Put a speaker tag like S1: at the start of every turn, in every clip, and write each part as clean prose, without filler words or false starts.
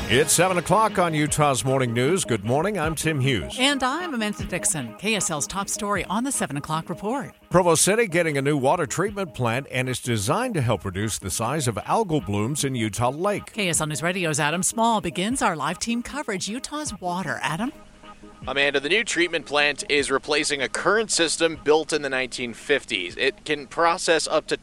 S1: It's 7 o'clock on Utah's Morning News. Good morning, I'm Tim Hughes.
S2: And I'm Amanda Dixon. KSL's top story on the 7 o'clock report.
S1: Provo City getting a new water treatment plant, and it's designed to help reduce the size of algal blooms in Utah Lake.
S2: KSL News Radio's Adam Small begins our live team coverage, Utah's Water. Adam?
S3: Amanda, the new treatment plant is replacing a current system built in the 1950s. It can process up to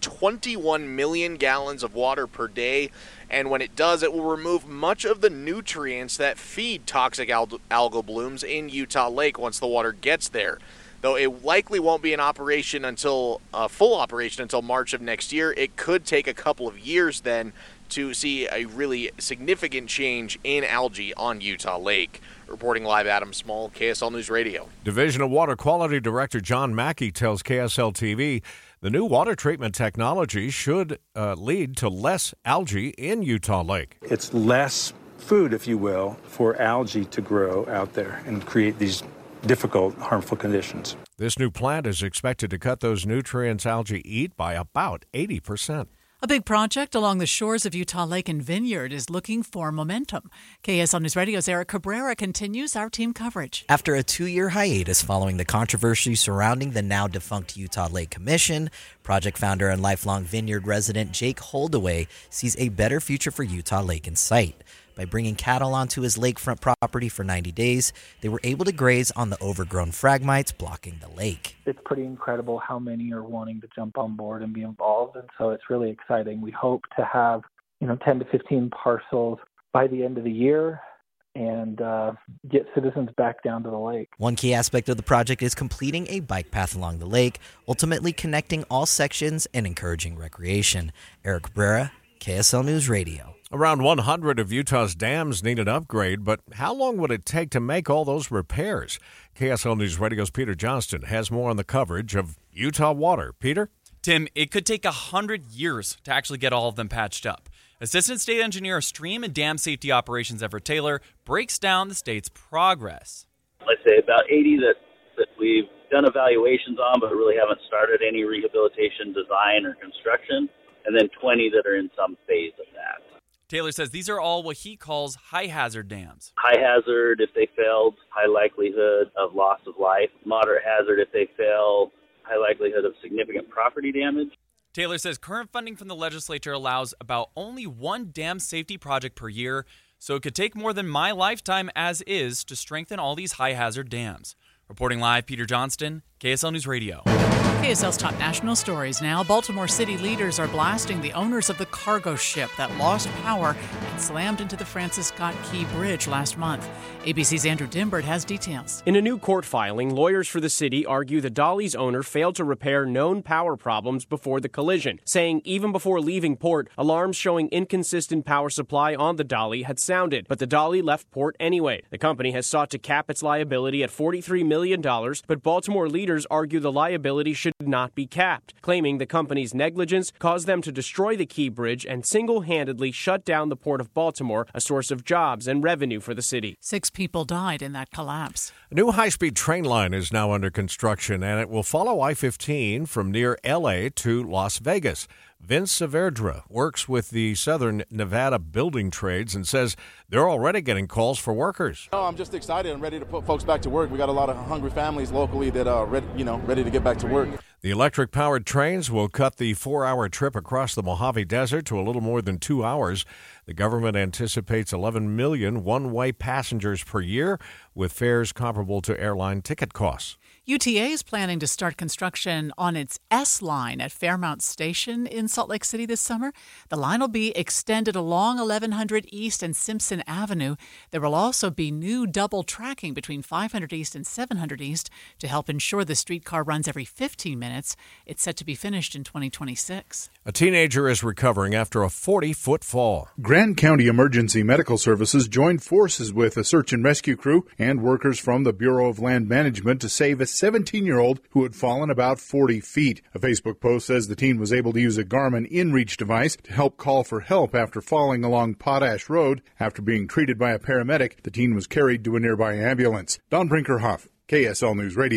S3: 21 million gallons of water per day, and when it does, it will remove much of the nutrients that feed toxic algal blooms in Utah Lake once the water gets there. Though it likely won't be in operation until full operation until March of next year, it could take a couple of years then to see a really significant change in algae on Utah Lake. Reporting live, Adam Small, KSL News Radio.
S1: Division of Water Quality Director John Mackey tells KSL-TV the new water treatment technology should lead to less algae in Utah Lake.
S4: It's less food, if you will, for algae to grow out there and create these difficult, harmful conditions.
S1: This new plant is expected to cut those nutrients algae eat by about 80%.
S2: A big project along the shores of Utah Lake and Vineyard is looking for momentum. KSL News Radio's Eric Cabrera continues our team coverage.
S5: After a 2-year hiatus following the controversy surrounding the now-defunct Utah Lake Commission, project founder and lifelong Vineyard resident Jake Holdaway sees a better future for Utah Lake in sight. By bringing cattle onto his lakefront property for 90 days, they were able to graze on the overgrown phragmites blocking the lake.
S6: It's pretty incredible how many are wanting to jump on board and be involved, and so it's really exciting. We hope to have 10 to 15 parcels by the end of the year and get citizens back down to the lake.
S5: One key aspect of the project is completing a bike path along the lake, ultimately connecting all sections and encouraging recreation. Eric Cabrera, KSL News Radio.
S1: Around 100 of Utah's dams need an upgrade, but how long would it take to make all those repairs? KSL News Radio's Peter Johnston has more on the coverage of Utah Water. Peter?
S7: Tim, it could take 100 years to actually get all of them patched up. Assistant State Engineer of Stream and Dam Safety Operations Everett Taylor breaks down the state's progress.
S8: Let's say about 80 that we've done evaluations on but really haven't started any rehabilitation design or construction, and then 20 that are in some phase of that.
S7: Taylor says these are all what he calls high-hazard dams.
S8: High hazard if they failed, high likelihood of loss of life. Moderate hazard if they fail, high likelihood of significant property damage.
S7: Taylor says current funding from the legislature allows about only one dam safety project per year, so it could take more than my lifetime as is to strengthen all these high-hazard dams. Reporting live, Peter Johnston, KSL News Radio.
S2: KSL's top national stories now. Baltimore City leaders are blasting the owners of the cargo ship that lost power and slammed into the Francis Scott Key Bridge last month. ABC's Andrew Dimbert has details.
S9: In a new court filing, lawyers for the city argue the Dolly's owner failed to repair known power problems before the collision, saying even before leaving port, alarms showing inconsistent power supply on the Dolly had sounded, but the Dolly left port anyway. The company has sought to cap its liability at $43 million, but Baltimore leaders argue the liability should not be capped, claiming the company's negligence caused them to destroy the Key Bridge and single-handedly shut down the Port of Baltimore, a source of jobs and revenue for the city.
S2: 6 people died in that collapse.
S1: A new high-speed train line is now under construction, and it will follow I-15 from near L.A. to Las Vegas. Vince Saverdra works with the Southern Nevada Building Trades and says they're already getting calls for workers.
S10: I'm just excited and ready to put folks back to work. We got a lot of hungry families locally that are ready to get back to work.
S1: The electric-powered trains will cut the 4-hour trip across the Mojave Desert to a little more than 2 hours. The government anticipates 11 million one-way passengers per year, with fares comparable to airline ticket costs.
S2: UTA is planning to start construction on its S-Line at Fairmount Station in Salt Lake City this summer. The line will be extended along 1100 East and Simpson Avenue. There will also be new double tracking between 500 East and 700 East to help ensure the streetcar runs every 15 minutes. It's set to be finished in 2026.
S1: A teenager is recovering after a 40-foot fall.
S11: Grand County Emergency Medical Services joined forces with a search and rescue crew and workers from the Bureau of Land Management to save a 17-year-old who had fallen about 40 feet. A Facebook post says the teen was able to use a Garmin InReach device to help call for help after falling along Potash Road. After being treated by a paramedic, the teen was carried to a nearby ambulance. Don Brinkerhoff, KSL News Radio.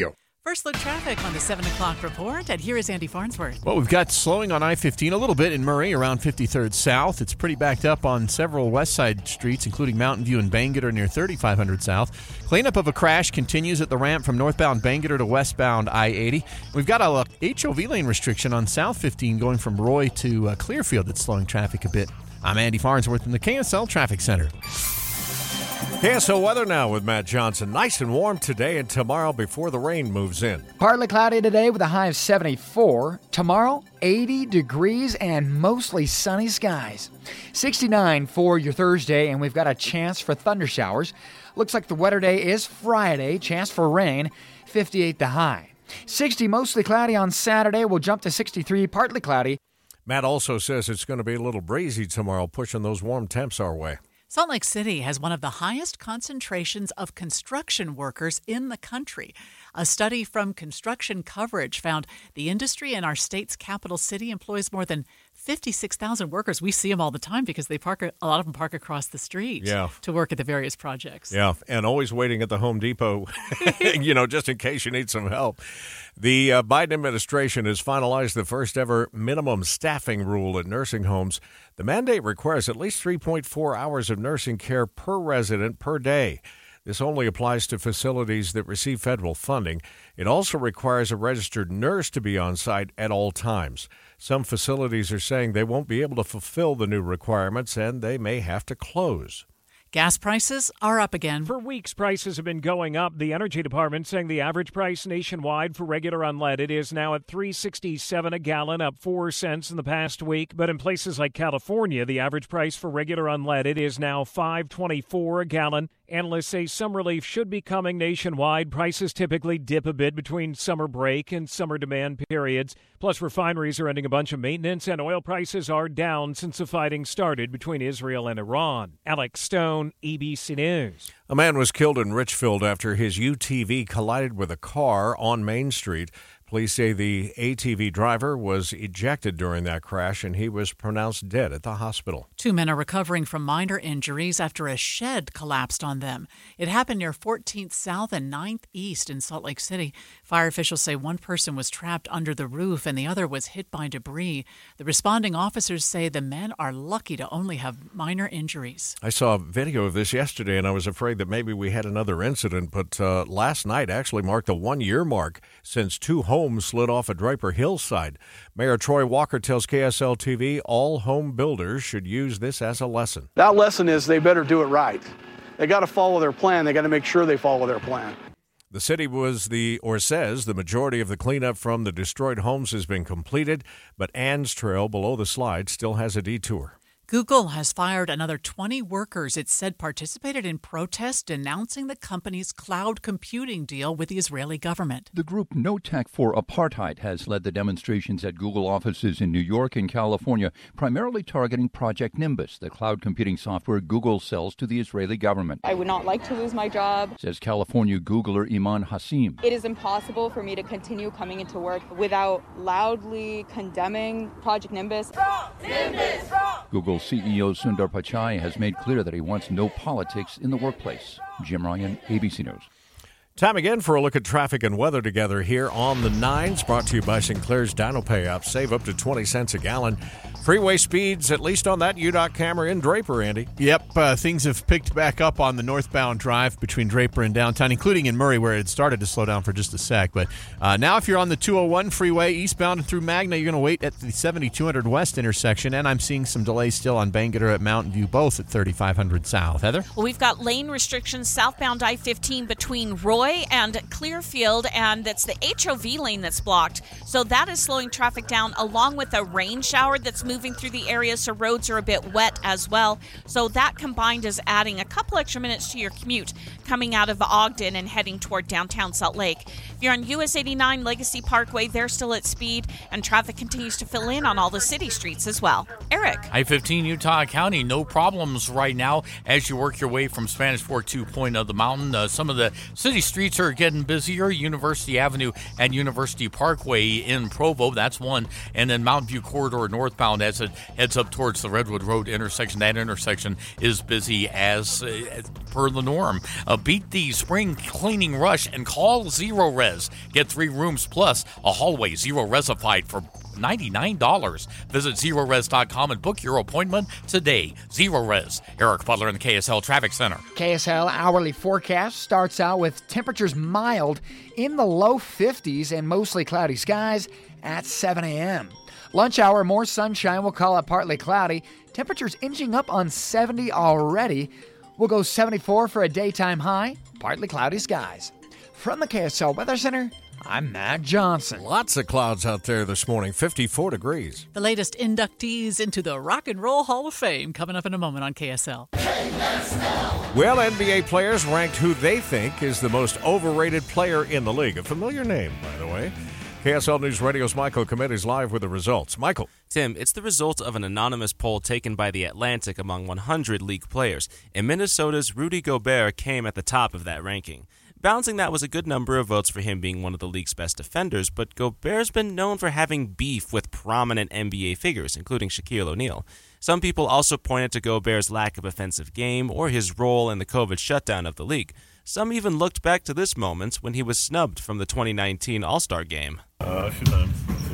S2: First look traffic on the 7 o'clock report, and here is Andy Farnsworth.
S12: Well, we've got slowing on I-15 a little bit in Murray around 53rd South. It's pretty backed up on several west side streets, including Mountain View and Bangerter near 3500 South. Cleanup of a crash continues at the ramp from northbound Bangerter to westbound I-80. We've got a HOV lane restriction on South 15 going from Roy to Clearfield that's slowing traffic a bit. I'm Andy Farnsworth in the KSL Traffic Center.
S1: KSL weather now with Matt Johnson. Nice and warm today and tomorrow before the rain moves in.
S13: Partly cloudy today with a high of 74. Tomorrow, 80 degrees and mostly sunny skies. 69 for your Thursday, and we've got a chance for thunder showers. Looks like the wetter day is Friday. Chance for rain, 58 the high. 60 mostly cloudy on Saturday. We'll jump to 63, partly cloudy.
S1: Matt also says it's going to be a little breezy tomorrow, pushing those warm temps our way.
S2: Salt Lake City has one of the highest concentrations of construction workers in the country. A study from Construction Coverage found the industry in our state's capital city employs more than 56,000 workers. We see them all the time because a lot of them park across the street to work at the various projects.
S1: Yeah, and always waiting at the Home Depot, just in case you need some help. The Biden administration has finalized the first ever minimum staffing rule at nursing homes. The mandate requires at least 3.4 hours of nursing care per resident per day. This only applies to facilities that receive federal funding. It also requires a registered nurse to be on site at all times. Some facilities are saying they won't be able to fulfill the new requirements and they may have to close.
S2: Gas prices are up again.
S14: For weeks, prices have been going up. The Energy Department saying the average price nationwide for regular unleaded is now at $3.67 a gallon, up 4 cents in the past week. But in places like California, the average price for regular unleaded is now $5.24 a gallon. Analysts say some relief should be coming nationwide. Prices typically dip a bit between summer break and summer demand periods. Plus, refineries are ending a bunch of maintenance, and oil prices are down since the fighting started between Israel and Iran. Alex Stone, ABC News.
S1: A man was killed in Richfield after his UTV collided with a car on Main Street. Police say the ATV driver was ejected during that crash, and he was pronounced dead at the hospital.
S2: 2 men are recovering from minor injuries after a shed collapsed on them. It happened near 14th South and 9th East in Salt Lake City. Fire officials say one person was trapped under the roof and the other was hit by debris. The responding officers say the men are lucky to only have minor injuries.
S1: I saw a video of this yesterday, and I was afraid that maybe we had another incident, but last night actually marked the 1-year mark since 2 homes slid off a Draper hillside. Mayor Troy Walker tells KSL TV all home builders should use this as a lesson.
S15: That lesson is they better do it right. They got to follow their plan. They got to make sure they follow their plan.
S1: The city says the majority of the cleanup from the destroyed homes has been completed, but Ann's Trail below the slide still has a detour.
S2: Google has fired another 20 workers it said participated in protests denouncing the company's cloud computing deal with the Israeli government.
S16: The group No Tech for Apartheid has led the demonstrations at Google offices in New York and California, primarily targeting Project Nimbus, the cloud computing software Google sells to the Israeli government.
S17: I would not like to lose my job,
S16: says California Googler Iman Hassim.
S17: It is impossible for me to continue coming into work without loudly condemning Project Nimbus.
S16: Nimbus! Google CEO Sundar Pichai has made clear that he wants no politics in the workplace. Jim Ryan, ABC News.
S1: Time again for a look at traffic and weather together here on the 9s, brought to you by Sinclair's Dino Pay Up. Save up to 20 cents a gallon. Freeway speeds, at least on that UDOT camera in Draper, Andy.
S12: Yep, things have picked back up on the northbound drive between Draper and downtown, including in Murray, where it started to slow down for just a sec. But now if you're on the 201 freeway eastbound through Magna, you're going to wait at the 7200 West intersection, and I'm seeing some delays still on Bangerter at Mountain View, both at 3500 South. Heather?
S18: Well, we've got lane restrictions southbound I-15 between Roy and Clearfield, and that's the HOV lane that's blocked. So that is slowing traffic down, along with a rain shower that's moving through the area, so roads are a bit wet as well. So that combined is adding a couple extra minutes to your commute coming out of Ogden and heading toward downtown Salt Lake. If you're on US 89 Legacy Parkway, they're still at speed, and traffic continues to fill in on all the city streets as well. Eric?
S19: I-15 Utah County, no problems right now as you work your way from Spanish Fork to Point of the Mountain. Some of the city streets are getting busier. University Avenue and University Parkway in Provo, that's one. And then Mountain View Corridor northbound southbound as it heads up towards the Redwood Road intersection. That intersection is busy as per the norm. Beat the spring cleaning rush and call Zero Res. Get 3 rooms plus a hallway Zero Resified for $99. Visit ZeroRes.com and book your appointment today. Zero Res. Eric Butler in the KSL Traffic Center.
S13: KSL hourly forecast starts out with temperatures mild in the low 50s and mostly cloudy skies at 7 a.m. Lunch hour, more sunshine. We'll call it partly cloudy. Temperatures inching up on 70 already. We'll go 74 for a daytime high. Partly cloudy skies. From the KSL Weather Center, I'm Matt Johnson.
S1: Lots of clouds out there this morning, 54 degrees.
S2: The latest inductees into the Rock and Roll Hall of Fame coming up in a moment on KSL.
S1: Well, NBA players ranked who they think is the most overrated player in the league. A familiar name, by the way. KSL News Radio's Michael Commett is live with the results. Michael.
S20: Tim, it's the result of an anonymous poll taken by The Atlantic among 100 league players, and Minnesota's Rudy Gobert came at the top of that ranking. Bouncing that was a good number of votes for him being one of the league's best defenders, but Gobert's been known for having beef with prominent NBA figures, including Shaquille O'Neal. Some people also pointed to Gobert's lack of offensive game or his role in the COVID shutdown of the league. Some even looked back to this moment when he was snubbed from the 2019 All-Star Game.
S21: A few times.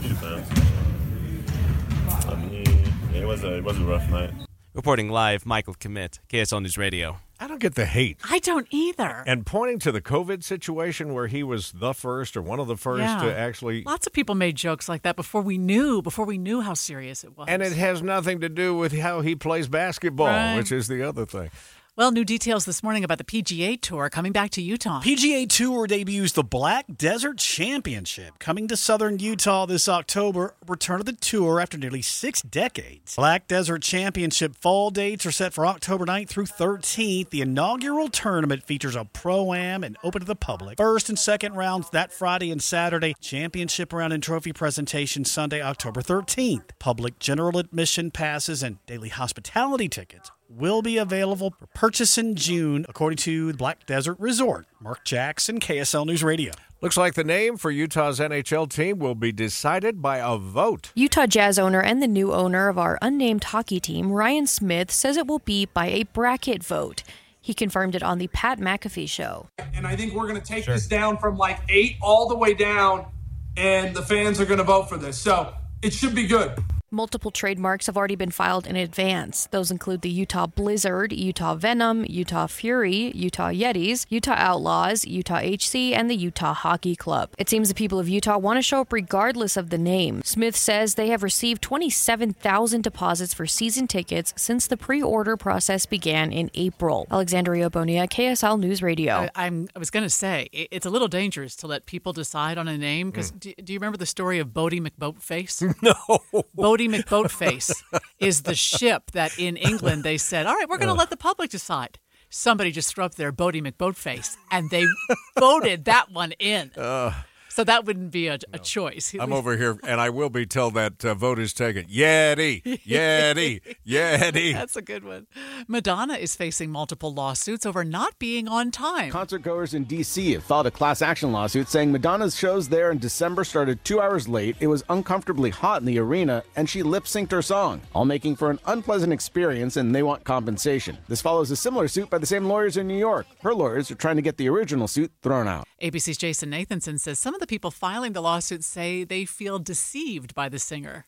S21: It was a rough night.
S20: Reporting live, Michael Commett, KSL News Radio.
S1: I don't get the hate.
S2: I don't either.
S1: And pointing to the COVID situation where he was the first or one of the first to actually...
S2: Lots of people made jokes like that before we knew how serious it was.
S1: And it has nothing to do with how he plays basketball, which is the other thing.
S2: Well, new details this morning about the PGA Tour coming back to Utah.
S22: PGA Tour debuts the Black Desert Championship coming to southern Utah this October. Return of the tour after nearly 6 decades. Black Desert Championship fall dates are set for October 9th through 13th. The inaugural tournament features a Pro-Am and open to the public. First and second rounds that Friday and Saturday. Championship round and trophy presentation Sunday, October 13th. Public general admission passes and daily hospitality tickets will be available for purchase in June, according to the Black Desert Resort. Mark Jackson, KSL News Radio.
S1: Looks like the name for Utah's NHL team will be decided by a vote.
S23: Utah Jazz owner and the new owner of our unnamed hockey team, Ryan Smith, says it will be by a bracket vote. He confirmed it on the Pat McAfee show.
S24: And I think we're going to take this down from like 8 all the way down, and the fans are going to vote for this. So it should be good.
S23: Multiple trademarks have already been filed in advance. Those include the Utah Blizzard, Utah Venom, Utah Fury, Utah Yetis, Utah Outlaws, Utah HC, and the Utah Hockey Club. It seems the people of Utah want to show up regardless of the name. Smith says they have received 27,000 deposits for season tickets since the pre-order process began in April. Alexandria Bonilla, KSL News Radio.
S2: I was going to say, it's a little dangerous to let people decide on a name, because do you remember the story of Bodie McBoatface?
S1: No.
S2: Bodie McBoatface is the ship that in England they said, all right, we're going to let the public decide. Somebody just threw up their Bodie McBoatface, and they voted that one in. So that wouldn't be a choice.
S1: I'm over here, and I will be till that vote is taken. Yeti, Yeti, Yeti.
S2: That's a good one. Madonna is facing multiple lawsuits over not being on time.
S25: Concertgoers in D.C. have filed a class action lawsuit saying Madonna's shows there in December started 2 hours late, it was uncomfortably hot in the arena, and she lip-synced her song, all making for an unpleasant experience, and they want compensation. This follows a similar suit by the same lawyers in New York. Her lawyers are trying to get the original suit thrown out.
S2: ABC's Jason Nathanson says some of the people filing the lawsuit say they feel deceived by the singer.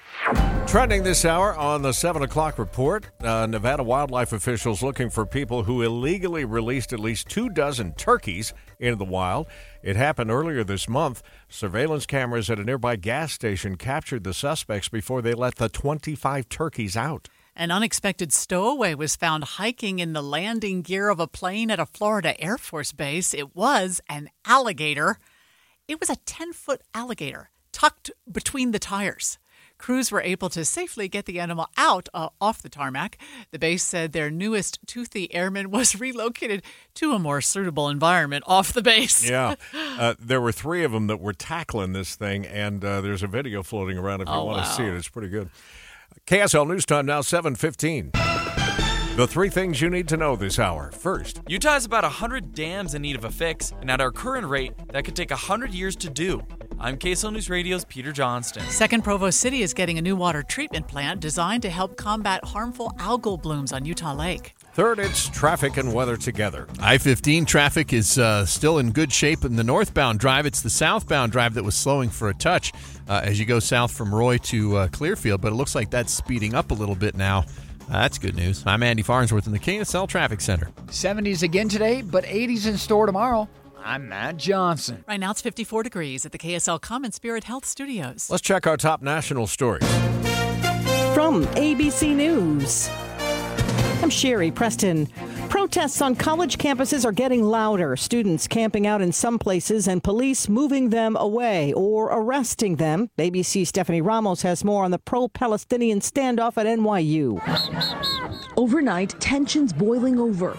S1: Trending this hour on the 7 o'clock report, Nevada wildlife officials looking for people who illegally released at least 24 turkeys into the wild. It happened earlier this month. Surveillance cameras at a nearby gas station captured the suspects before they let the 25 turkeys out.
S2: An unexpected stowaway was found hiking in the landing gear of a plane at a Florida Air Force base. It was an alligator. It was a 10-foot alligator tucked between the tires. Crews were able to safely get the animal out off the tarmac. The base said their newest toothy airman was relocated to a more suitable environment off the base.
S1: Yeah. There were 3 of them that were tackling this thing, and there's a video floating around if you want to see it. It's pretty good. KSL News Time now, 7:15. The 3 things you need to know this hour. First,
S7: Utah has about 100 dams in need of a fix, and at our current rate, that could take 100 years to do. I'm KSL News Radio's Peter Johnston.
S2: Second Provo City is getting a new water treatment plant designed to help combat harmful algal blooms on Utah Lake.
S1: Third, it's traffic and weather together.
S12: I-15 traffic is still in good shape in the northbound drive. It's the southbound drive that was slowing for a touch as you go south from Roy to Clearfield, but it looks like that's speeding up a little bit now. That's good news. I'm Andy Farnsworth in the KSL Traffic Center.
S13: 70s again today, but 80s in store tomorrow. I'm Matt Johnson.
S2: Right now it's 54 degrees at the KSL Common Spirit Health Studios.
S1: Let's check our top national stories.
S3: From ABC News, I'm Sherry Preston. Protests on college campuses are getting louder. Students camping out in some places and police moving them away or arresting them. ABC's Stephanie Ramos has more on the pro-Palestinian standoff at NYU.
S4: Overnight, tensions boiling over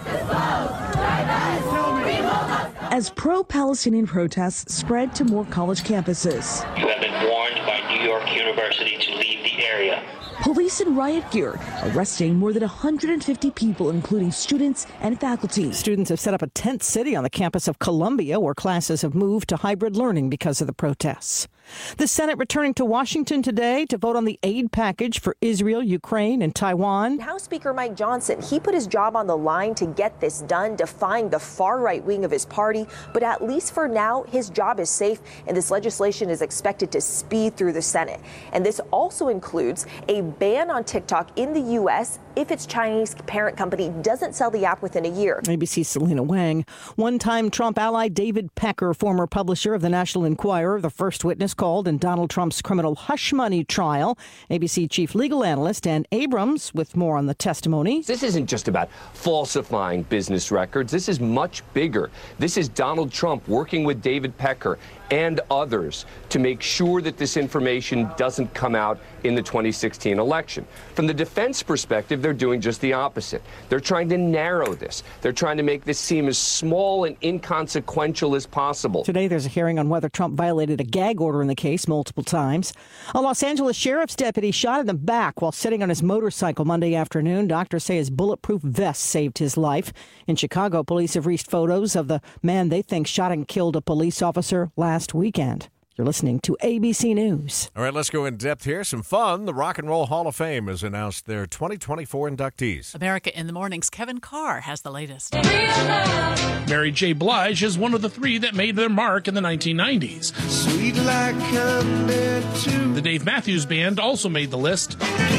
S4: as pro-Palestinian protests spread to more college campuses.
S5: You have been warned by New York University to leave the area.
S4: Police in riot gear arresting more than 150 people, including students and faculty.
S3: Students have set up a tent city on the campus of Columbia, where classes have moved to hybrid learning because of the protests. The Senate returning to Washington today to vote on the aid package for Israel, Ukraine, and Taiwan.
S6: House Speaker Mike Johnson, he put his job on the line to get this done, defying the far-right wing of his party. But at least for now, his job is safe, and this legislation is expected to speed through the Senate. And this also includes a ban on TikTok in the U.S. if its Chinese parent company doesn't sell the app within a year.
S3: ABC's Selena Wang. One-time Trump ally David Pecker, former publisher of the National Enquirer, the first witness called in Donald Trump's criminal hush money trial. ABC chief legal analyst Dan Abrams with more on the testimony.
S8: This isn't just about falsifying business records. This is much bigger. This is Donald Trump working with David Pecker and others to make sure that this information doesn't come out in the 2016 election. From the defense perspective, they're doing just the opposite. They're trying to narrow this. They're trying to make this seem as small and inconsequential as possible.
S3: Today, there's a hearing on whether Trump violated a gag order in the case multiple times. A Los Angeles sheriff's deputy shot in the back while sitting on his motorcycle Monday afternoon. Doctors say his bulletproof vest saved his life. In Chicago, police have released photos of the man they think shot and killed a police officer last weekend. You're listening to ABC News.
S1: All right, let's go in depth here. Some fun. The Rock and Roll Hall of Fame has announced their 2024 inductees.
S2: America in the Morning's Kevin Carr has the latest.
S26: Mary J. Blige is one of the three that made their mark in the 1990s. Sweet like the Dave Matthews Band also made the list.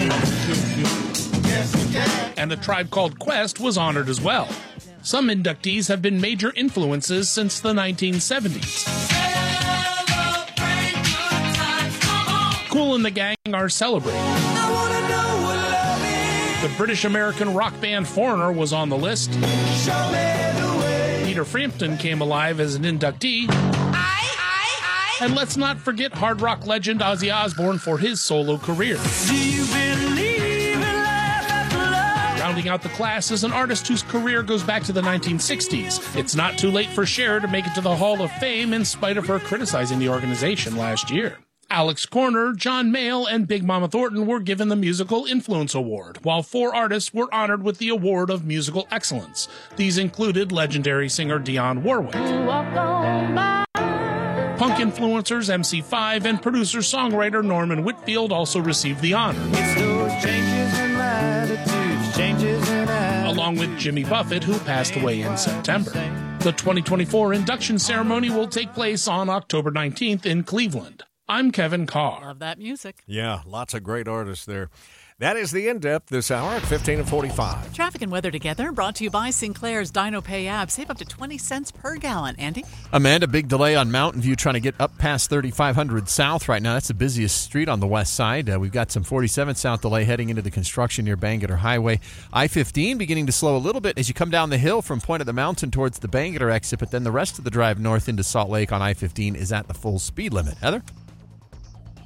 S26: And the Tribe Called Quest was honored as well. Some inductees have been major influences since the 1970s. Kool and the Gang are celebrating. The British-American rock band Foreigner was on the list. Peter Frampton came alive as an inductee. And let's not forget hard rock legend Ozzy Osbourne for his solo career. Rounding out the class is an artist whose career goes back to the 1960s. It's not too late for Cher to make it to the Hall of Fame in spite of her criticizing the organization last year. Alex Corner, John Mayall, and Big Mama Thornton were given the Musical Influence Award, while 4 artists were honored with the Award of Musical Excellence. These included legendary singer Dionne Warwick. Punk influencers MC5 and producer-songwriter Norman Whitfield also received the honor. Along with Jimmy Buffett, who passed away in September. The 2024 induction ceremony will take place on October 19th in Cleveland. I'm Kevin Carr.
S2: Love that music.
S1: Yeah, lots of great artists there. That is the In-Depth this hour at 15:45.
S2: Traffic and weather together, brought to you by Sinclair's Dino Pay app. Save up to 20 cents per gallon. Andy?
S12: Amanda, big delay on Mountain View trying to get up past 3500 South right now. That's the busiest street on the west side. We've got some 47 South delay heading into the construction near Bangerter Highway. I-15 beginning to slow a little bit as you come down the hill from Point of the Mountain towards the Bangerter exit, but then the rest of the drive north into Salt Lake on I-15 is at the full speed limit. Heather?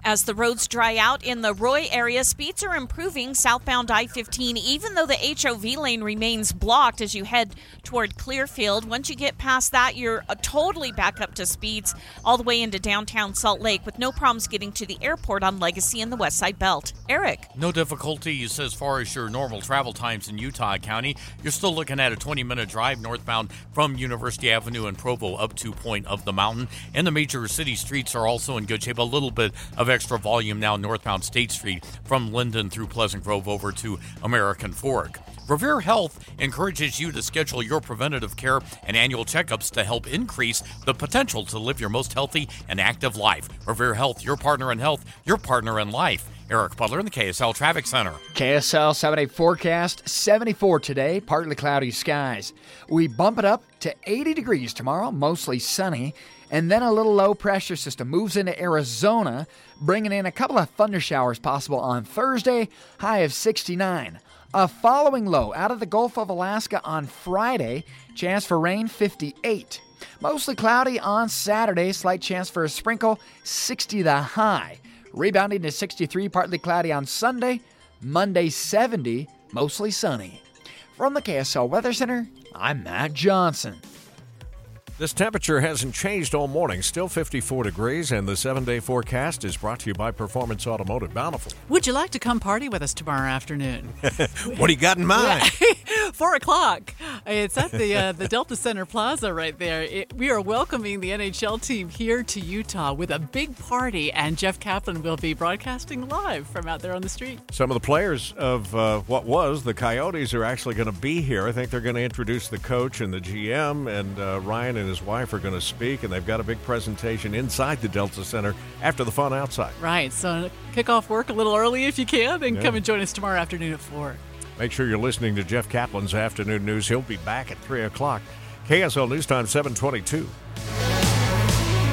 S18: As the roads dry out in the Roy area, speeds are improving southbound I-15, even though the HOV lane remains blocked as you head toward Clearfield. Once you get past that, you're totally back up to speeds all the way into downtown Salt Lake with no problems getting to the airport on Legacy and the West Side Belt. Eric?
S19: No difficulties as far as your normal travel times in Utah County. You're still looking at a 20-minute drive northbound from University Avenue and Provo up to Point of the Mountain. And the major city streets are also in good shape. A little bit of extra volume now northbound State Street from Linden through Pleasant Grove over to American Fork. Revere Health encourages you to schedule your preventative care and annual checkups to help increase the potential to live your most healthy and active life. Revere Health, your partner in health, your partner in life. Eric Butler in the KSL Traffic Center.
S13: KSL 7-day forecast, 74 today, partly cloudy skies. We bump it up to 80 degrees tomorrow, mostly sunny. And then a little low pressure system moves into Arizona, bringing in a couple of thunder showers possible on Thursday, high of 69. A following low out of the Gulf of Alaska on Friday, chance for rain 58. Mostly cloudy on Saturday, slight chance for a sprinkle, 60 the high. Rebounding to 63, partly cloudy on Sunday, Monday 70, mostly sunny. From the KSL Weather Center, I'm Matt Johnson.
S1: This temperature hasn't changed all morning, still 54 degrees, and the 7-day forecast is brought to you by Performance Automotive Bountiful.
S2: Would you like to come party with us tomorrow afternoon?
S1: What do you got in mind?
S2: 4 o'clock. It's at the Delta Center Plaza right there. We are welcoming the NHL team here to Utah with a big party, and Jeff Kaplan will be broadcasting live from out there on the street.
S1: Some of the players of what was the Coyotes are actually going to be here. I think they're going to introduce the coach and the GM, and Ryan and his wife are going to speak, and they've got a big presentation inside the Delta Center after the fun outside.
S2: Right, so kick off work a little early if you can, and come and join us tomorrow afternoon at 4.
S1: Make sure you're listening to Jeff Kaplan's Afternoon News. He'll be back at 3 o'clock. KSL News Time 722.